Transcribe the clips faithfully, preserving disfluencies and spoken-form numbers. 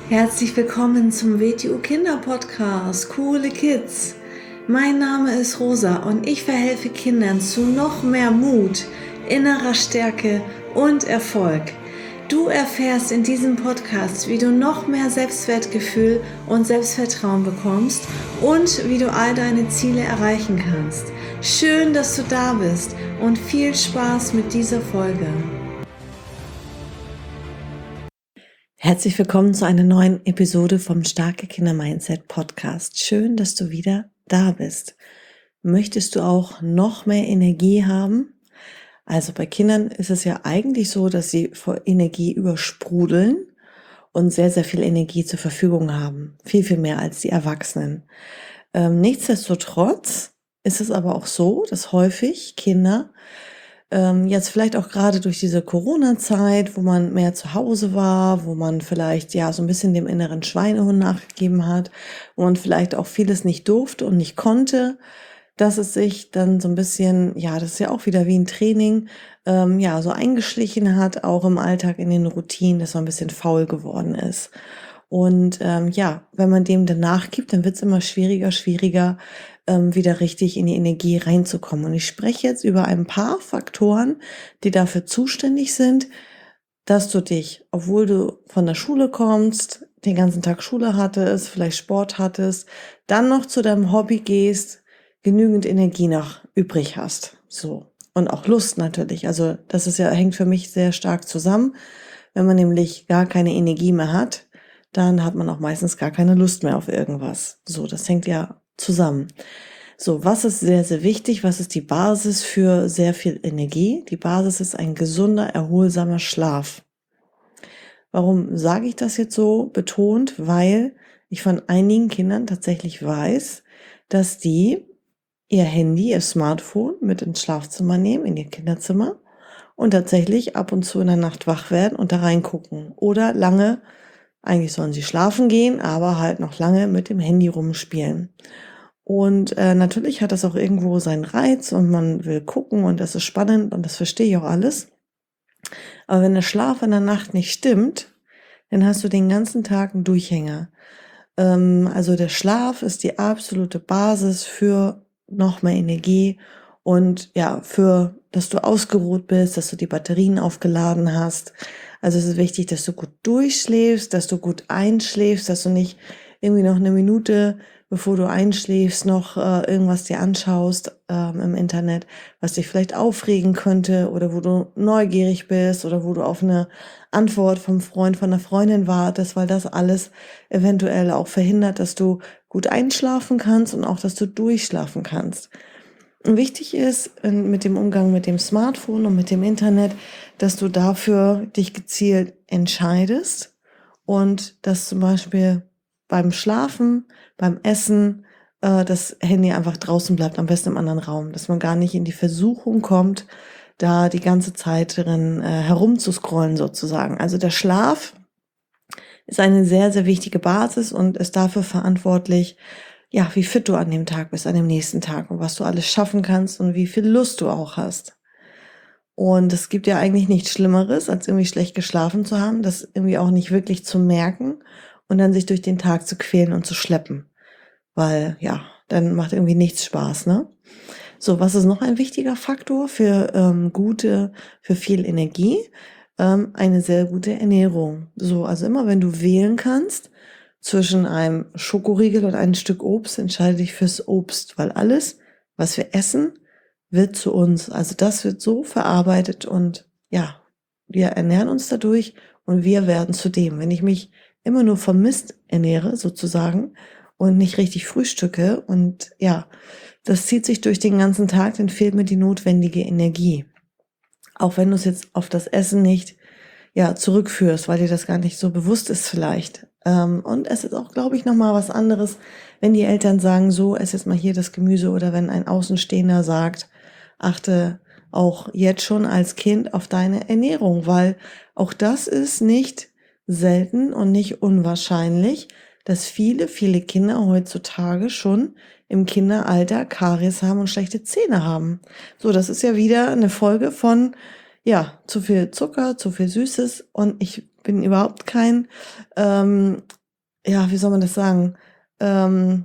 Herzlich willkommen zum W T U Kinder Podcast, Coole Kids. Mein Name ist Rosa und ich verhelfe Kindern zu noch mehr Mut, innerer Stärke und Erfolg. Du erfährst in diesem Podcast, wie du noch mehr Selbstwertgefühl und Selbstvertrauen bekommst und wie du all deine Ziele erreichen kannst. Schön, dass du da bist und viel Spaß mit dieser Folge. Herzlich willkommen zu einer neuen Episode vom Starke Kinder Mindset Podcast. Schön, dass du wieder da bist. Möchtest du auch noch mehr Energie haben? Also bei Kindern ist es ja eigentlich so, dass sie vor Energie übersprudeln und sehr, sehr viel Energie zur Verfügung haben. Viel, viel mehr als die Erwachsenen. Ähm, nichtsdestotrotz ist es aber auch so, dass häufig Kinder Ähm, jetzt vielleicht auch gerade durch diese Corona-Zeit, wo man mehr zu Hause war, wo man vielleicht ja so ein bisschen dem inneren Schweinehund nachgegeben hat, wo man vielleicht auch vieles nicht durfte und nicht konnte, dass es sich dann so ein bisschen, ja, das ist ja auch wieder wie ein Training, ähm, ja, so eingeschlichen hat, auch im Alltag in den Routinen, dass man ein bisschen faul geworden ist. Und ähm, ja, wenn man dem dann nachgibt, dann wird es immer schwieriger, schwieriger, ähm, wieder richtig in die Energie reinzukommen. Und ich spreche jetzt über ein paar Faktoren, die dafür zuständig sind, dass du dich, obwohl du von der Schule kommst, den ganzen Tag Schule hattest, vielleicht Sport hattest, dann noch zu deinem Hobby gehst, genügend Energie noch übrig hast. So. Und auch Lust natürlich. Also das ist ja, hängt für mich sehr stark zusammen. Wenn man nämlich gar keine Energie mehr hat, dann hat man auch meistens gar keine Lust mehr auf irgendwas. So, das hängt ja zusammen. So, was ist sehr, sehr wichtig? Was ist die Basis für sehr viel Energie? Die Basis ist ein gesunder, erholsamer Schlaf. Warum sage ich das jetzt so betont? Weil ich von einigen Kindern tatsächlich weiß, dass die ihr Handy, ihr Smartphone mit ins Schlafzimmer nehmen, in ihr Kinderzimmer und tatsächlich ab und zu in der Nacht wach werden und da reingucken. Oder lange, eigentlich sollen sie schlafen gehen, aber halt noch lange mit dem Handy rumspielen. Und äh, natürlich hat das auch irgendwo seinen Reiz und man will gucken und das ist spannend und das verstehe ich auch alles. Aber wenn der Schlaf in der Nacht nicht stimmt, dann hast du den ganzen Tag einen Durchhänger. Ähm, also der Schlaf ist die absolute Basis für noch mehr Energie und ja, für, dass du ausgeruht bist, dass du die Batterien aufgeladen hast. Also es ist wichtig, dass du gut durchschläfst, dass du gut einschläfst, dass du nicht irgendwie noch eine Minute, bevor du einschläfst, noch äh, irgendwas dir anschaust ähm, im Internet, was dich vielleicht aufregen könnte oder wo du neugierig bist oder wo du auf eine Antwort vom Freund, von der Freundin wartest, weil das alles eventuell auch verhindert, dass du gut einschlafen kannst und auch, dass du durchschlafen kannst. Und wichtig ist äh, mit dem Umgang mit dem Smartphone und mit dem Internet, dass du dafür dich gezielt entscheidest und dass zum Beispiel beim Schlafen, beim Essen, äh, das Handy einfach draußen bleibt, am besten im anderen Raum, dass man gar nicht in die Versuchung kommt, da die ganze Zeit drin äh, herumzuscrollen sozusagen. Also der Schlaf ist eine sehr, sehr wichtige Basis und ist dafür verantwortlich, ja, wie fit du an dem Tag bist, an dem nächsten Tag und was du alles schaffen kannst und wie viel Lust du auch hast. Und es gibt ja eigentlich nichts Schlimmeres, als irgendwie schlecht geschlafen zu haben, das irgendwie auch nicht wirklich zu merken und dann sich durch den Tag zu quälen und zu schleppen. Weil, ja, dann macht irgendwie nichts Spaß, ne? So, was ist noch ein wichtiger Faktor für ähm, gute, für viel Energie? Ähm, eine sehr gute Ernährung. So, also immer wenn du wählen kannst zwischen einem Schokoriegel und einem Stück Obst, entscheide dich fürs Obst, weil alles, was wir essen, wird zu uns. Also das wird so verarbeitet und ja, wir ernähren uns dadurch und wir werden zu dem. Wenn ich mich immer nur vom Mist ernähre, sozusagen, und nicht richtig frühstücke und ja, das zieht sich durch den ganzen Tag, dann fehlt mir die notwendige Energie. Auch wenn du es jetzt auf das Essen nicht ja zurückführst, weil dir das gar nicht so bewusst ist vielleicht. Ähm, und es ist auch, glaube ich, nochmal was anderes, wenn die Eltern sagen, so, ess jetzt mal hier das Gemüse oder wenn ein Außenstehender sagt, achte auch jetzt schon als Kind auf deine Ernährung, weil auch das ist nicht selten und nicht unwahrscheinlich, dass viele, viele Kinder heutzutage schon im Kinderalter Karies haben und schlechte Zähne haben. So, das ist ja wieder eine Folge von, ja, zu viel Zucker, zu viel Süßes und ich bin überhaupt kein ähm, ja, wie soll man das sagen? Ähm,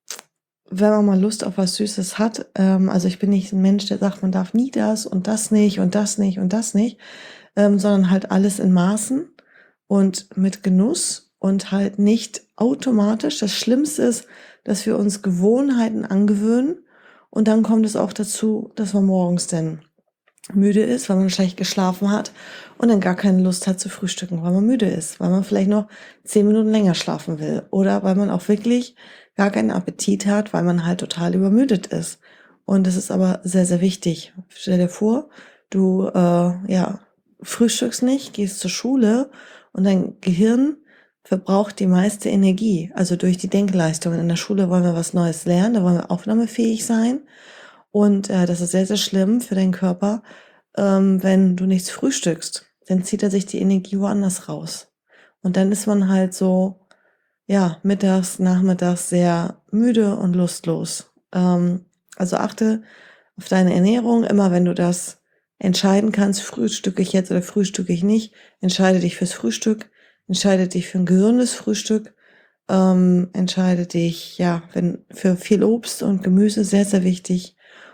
wenn man mal Lust auf was Süßes hat, ähm, also ich bin nicht ein Mensch, der sagt, man darf nie das und das nicht und das nicht und das nicht, ähm, sondern halt alles in Maßen und mit Genuss und halt nicht automatisch. Das Schlimmste ist, dass wir uns Gewohnheiten angewöhnen und dann kommt es auch dazu, dass man morgens dann müde ist, weil man schlecht geschlafen hat und dann gar keine Lust hat zu frühstücken, weil man müde ist, weil man vielleicht noch zehn Minuten länger schlafen will oder weil man auch wirklich gar keinen Appetit hat, weil man halt total übermüdet ist. Und das ist aber sehr, sehr wichtig. Stell dir vor, du äh, ja, frühstückst nicht, gehst zur Schule und dein Gehirn verbraucht die meiste Energie, also durch die Denkleistungen. In der Schule wollen wir was Neues lernen, da wollen wir aufnahmefähig sein. Und äh, das ist sehr, sehr schlimm für deinen Körper, ähm, wenn du nichts frühstückst. Dann zieht er sich die Energie woanders raus. Und dann ist man halt so, ja, mittags, nachmittags sehr müde und lustlos. Ähm, also achte auf deine Ernährung. Immer wenn du das entscheiden kannst, frühstücke ich jetzt oder frühstücke ich nicht, entscheide dich fürs Frühstück, entscheide dich für ein gesundes Frühstück, ähm, entscheide dich, ja, wenn, für viel Obst und Gemüse, sehr, sehr wichtig.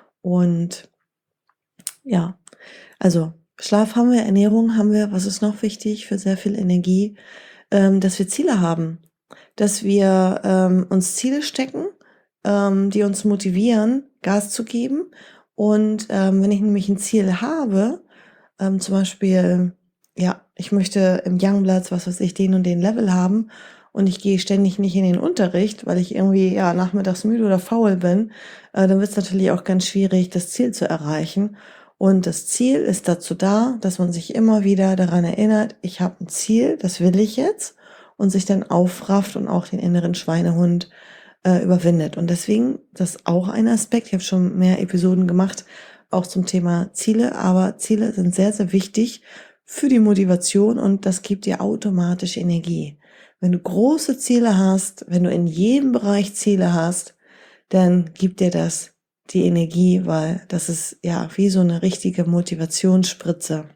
Und ja, also Schlaf haben wir, Ernährung haben wir. Was ist noch wichtig für sehr viel Energie? Ähm, dass wir Ziele haben, dass wir ähm, uns Ziele stecken, ähm, die uns motivieren, Gas zu geben. Und ähm, wenn ich nämlich ein Ziel habe, ähm, zum Beispiel, ja, ich möchte im Youngblatts, was weiß ich, den und den Level haben und ich gehe ständig nicht in den Unterricht, weil ich irgendwie ja nachmittags müde oder faul bin, äh, dann wird es natürlich auch ganz schwierig, das Ziel zu erreichen. Und das Ziel ist dazu da, dass man sich immer wieder daran erinnert, ich habe ein Ziel, das will ich jetzt, und sich dann aufrafft und auch den inneren Schweinehund äh, überwindet. Und deswegen, das ist auch ein Aspekt, ich habe schon mehr Episoden gemacht, auch zum Thema Ziele, aber Ziele sind sehr, sehr wichtig für die Motivation und das gibt dir automatisch Energie. Wenn du große Ziele hast, wenn du in jedem Bereich Ziele hast, dann gibt dir das die Energie, weil das ist ja wie so eine richtige Motivationsspritze.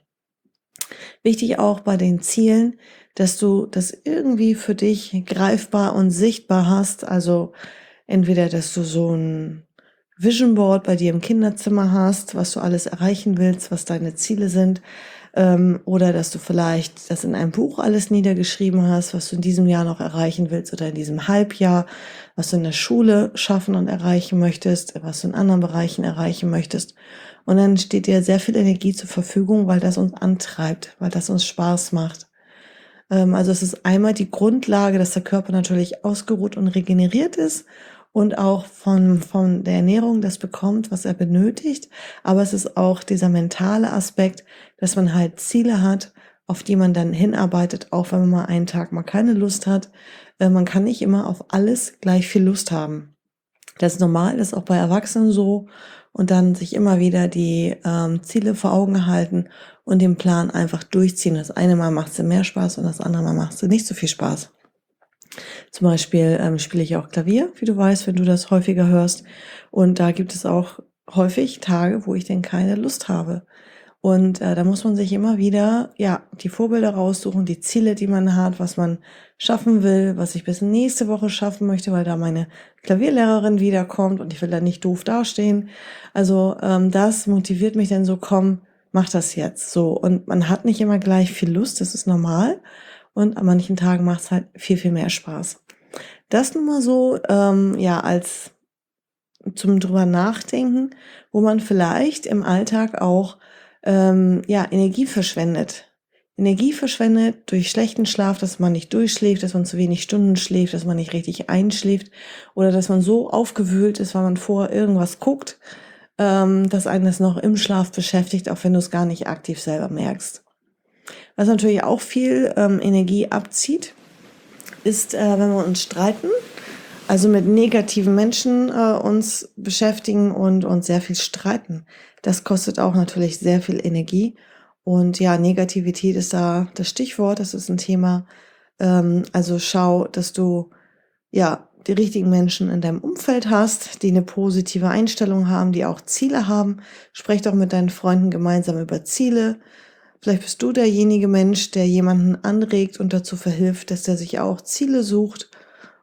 Wichtig auch bei den Zielen, dass du das irgendwie für dich greifbar und sichtbar hast. Also entweder, dass du so ein Vision Board bei dir im Kinderzimmer hast, was du alles erreichen willst, was deine Ziele sind, ähm, oder dass du vielleicht das in einem Buch alles niedergeschrieben hast, was du in diesem Jahr noch erreichen willst oder in diesem Halbjahr, was du in der Schule schaffen und erreichen möchtest, was du in anderen Bereichen erreichen möchtest. Und dann steht dir sehr viel Energie zur Verfügung, weil das uns antreibt, weil das uns Spaß macht. Ähm, also es ist einmal die Grundlage, dass der Körper natürlich ausgeruht und regeneriert ist und auch von, von der Ernährung das bekommt, was er benötigt. Aber es ist auch dieser mentale Aspekt, dass man halt Ziele hat, auf die man dann hinarbeitet, auch wenn man mal einen Tag mal keine Lust hat. Äh, man kann nicht immer auf alles gleich viel Lust haben. Das ist normal, das ist auch bei Erwachsenen so. Und dann sich immer wieder die ähm, Ziele vor Augen halten und den Plan einfach durchziehen. Das eine Mal macht es mehr Spaß und das andere Mal macht es nicht so viel Spaß. Zum Beispiel ähm, spiele ich auch Klavier, wie du weißt, wenn du das häufiger hörst. Und da gibt es auch häufig Tage, wo ich denn keine Lust habe. Und äh, da muss man sich immer wieder, ja, die Vorbilder raussuchen, die Ziele, die man hat, was man schaffen will, was ich bis nächste Woche schaffen möchte, weil da meine Klavierlehrerin wiederkommt und ich will da nicht doof dastehen. Also ähm, das motiviert mich dann so, komm, mach das jetzt so. Und man hat nicht immer gleich viel Lust, das ist normal. Und an manchen Tagen macht es halt viel, viel mehr Spaß. Das nun mal so, ähm, ja, als zum drüber nachdenken, wo man vielleicht im Alltag auch ähm, ja, Energie verschwendet. Energie verschwendet durch schlechten Schlaf, dass man nicht durchschläft, dass man zu wenig Stunden schläft, dass man nicht richtig einschläft oder dass man so aufgewühlt ist, weil man vor irgendwas guckt, ähm, dass einen das noch im Schlaf beschäftigt, auch wenn du es gar nicht aktiv selber merkst. Was natürlich auch viel ähm, Energie abzieht, ist, äh, wenn wir uns streiten, also mit negativen Menschen äh, uns beschäftigen und uns sehr viel streiten. Das kostet auch natürlich sehr viel Energie. Und ja, Negativität ist da das Stichwort, das ist ein Thema. Ähm, also schau, dass du ja die richtigen Menschen in deinem Umfeld hast, die eine positive Einstellung haben, die auch Ziele haben. Sprech doch mit deinen Freunden gemeinsam über Ziele. Vielleicht bist du derjenige Mensch, der jemanden anregt und dazu verhilft, dass der sich auch Ziele sucht.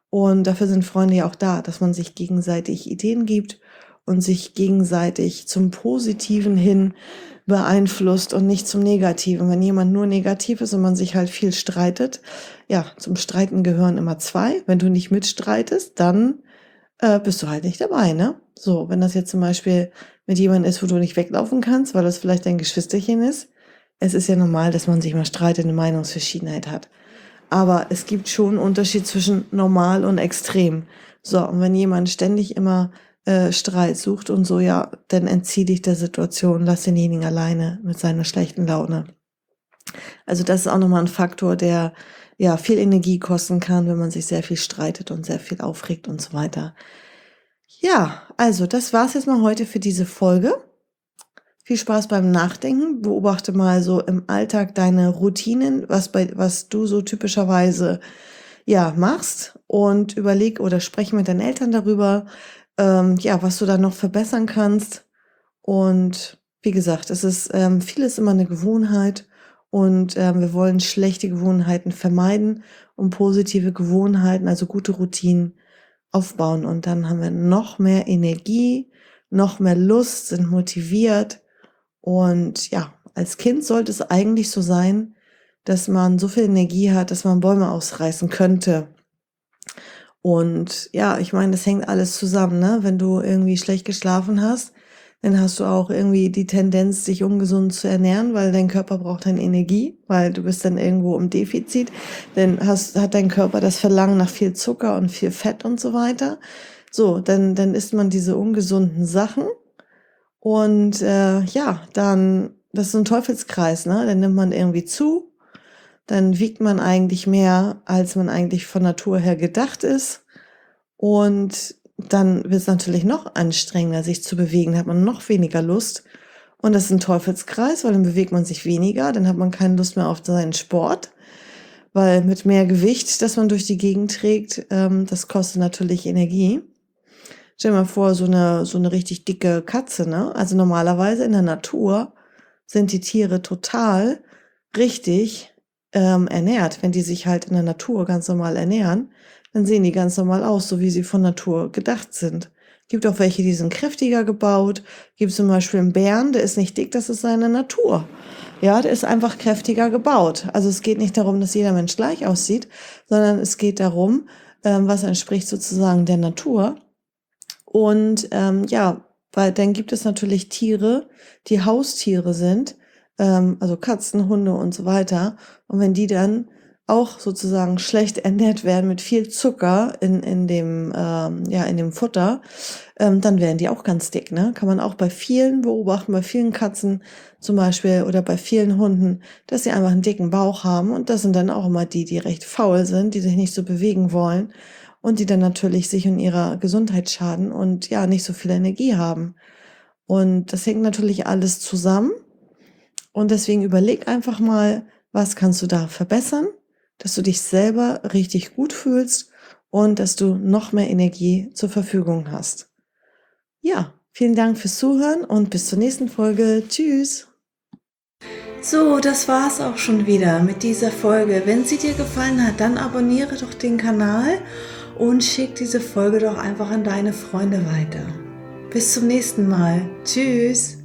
Und dafür sind Freunde ja auch da, dass man sich gegenseitig Ideen gibt und sich gegenseitig zum Positiven hin beeinflusst und nicht zum Negativen. Wenn jemand nur negativ ist und man sich halt viel streitet, ja, zum Streiten gehören immer zwei. Wenn du nicht mitstreitest, dann äh, bist du halt nicht dabei, ne? So, wenn das jetzt zum Beispiel mit jemandem ist, wo du nicht weglaufen kannst, weil das vielleicht dein Geschwisterchen ist. Es ist ja normal, dass man sich mal streitet, eine Meinungsverschiedenheit hat. Aber es gibt schon einen Unterschied zwischen normal und extrem. So, und wenn jemand ständig immer äh, Streit sucht und so, ja, dann entzieh dich der Situation, lass denjenigen alleine mit seiner schlechten Laune. Also das ist auch nochmal ein Faktor, der ja viel Energie kosten kann, wenn man sich sehr viel streitet und sehr viel aufregt und so weiter. Ja, also das war's jetzt mal heute für diese Folge. Viel Spaß beim Nachdenken. Beobachte mal so im Alltag deine Routinen, was bei, was du so typischerweise, ja, machst, und überleg oder spreche mit deinen Eltern darüber, ähm, ja, was du da noch verbessern kannst. Und wie gesagt, es ist, ähm, vieles immer eine Gewohnheit, und ähm, wir wollen schlechte Gewohnheiten vermeiden und positive Gewohnheiten, also gute Routinen aufbauen. Und dann haben wir noch mehr Energie, noch mehr Lust, sind motiviert. Und ja, als Kind sollte es eigentlich so sein, dass man so viel Energie hat, dass man Bäume ausreißen könnte. Und ja, ich meine, das hängt alles zusammen, ne? Wenn du irgendwie schlecht geschlafen hast, dann hast du auch irgendwie die Tendenz, dich ungesund zu ernähren, weil dein Körper braucht dann Energie, weil du bist dann irgendwo im Defizit. Dann hast, hat dein Körper das Verlangen nach viel Zucker und viel Fett und so weiter. So, dann, dann isst man diese ungesunden Sachen. Und äh, ja, dann, das ist so ein Teufelskreis, ne? Dann nimmt man irgendwie zu, dann wiegt man eigentlich mehr, als man eigentlich von Natur her gedacht ist. Und dann wird es natürlich noch anstrengender, sich zu bewegen, dann hat man noch weniger Lust. Und das ist ein Teufelskreis, weil dann bewegt man sich weniger, dann hat man keine Lust mehr auf seinen Sport, weil mit mehr Gewicht, das man durch die Gegend trägt, ähm, das kostet natürlich Energie. Stell dir mal vor, so eine, so eine richtig dicke Katze, ne? Also normalerweise in der Natur sind die Tiere total richtig ähm, ernährt. Wenn die sich halt in der Natur ganz normal ernähren, dann sehen die ganz normal aus, so wie sie von Natur gedacht sind. Gibt auch welche, die sind kräftiger gebaut. Gibt zum Beispiel einen Bären, der ist nicht dick, das ist seine Natur. Ja, der ist einfach kräftiger gebaut. Also es geht nicht darum, dass jeder Mensch gleich aussieht, sondern es geht darum, ähm, was entspricht sozusagen der Natur. Und ähm, ja, weil dann gibt es natürlich Tiere, die Haustiere sind, ähm, also Katzen, Hunde und so weiter. Und wenn die dann auch sozusagen schlecht ernährt werden mit viel Zucker in, in dem, ähm, ja, in dem Futter, ähm, dann werden die auch ganz dick, ne? Kann man auch bei vielen beobachten, bei vielen Katzen zum Beispiel oder bei vielen Hunden, dass sie einfach einen dicken Bauch haben. Und das sind dann auch immer die, die recht faul sind, die sich nicht so bewegen wollen. Und die dann natürlich sich und ihrer Gesundheit schaden und ja, nicht so viel Energie haben. Und das hängt natürlich alles zusammen. Und deswegen überleg einfach mal, was kannst du da verbessern, dass du dich selber richtig gut fühlst und dass du noch mehr Energie zur Verfügung hast. Ja, vielen Dank fürs Zuhören und bis zur nächsten Folge. Tschüss! So, das war's auch schon wieder mit dieser Folge. Wenn sie dir gefallen hat, dann abonniere doch den Kanal und schick diese Folge doch einfach an deine Freunde weiter. Bis zum nächsten Mal. Tschüss!